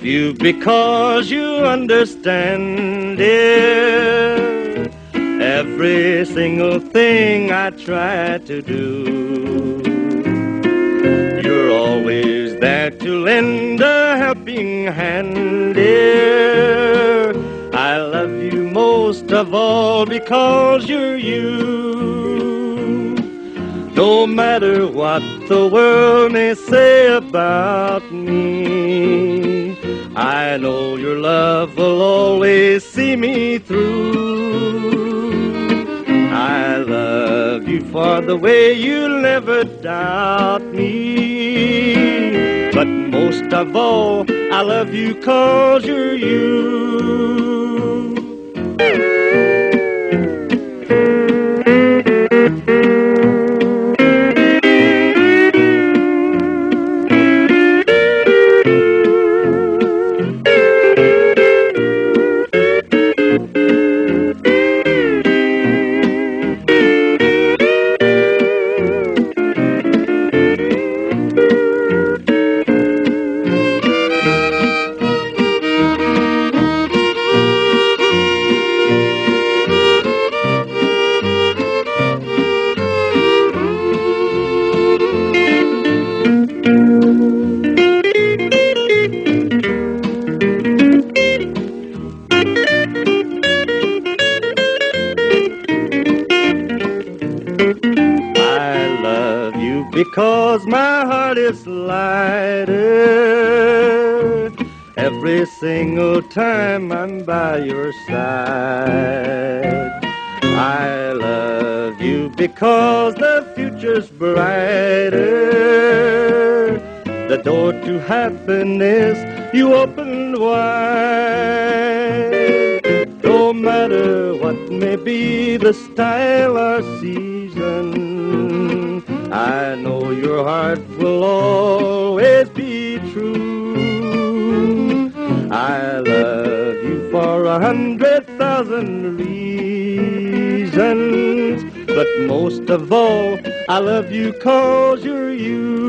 you because you understand it. Every single thing I try to do, you're always there to lend a helping hand, dear. I love you most of all because you're you. No matter what the world may say about me, I know your love will always see me through. I love you for the way you'll never doubt me. But most of all, I love you 'cause you're you. Because my heart is lighter every single time I'm by your side. I love you because the future's brighter. The door to happiness you opened wide. No matter what may be the style or season, I know your heart will always be true. I love you for 100,000 reasons, but most of all, I love you 'cause you're you.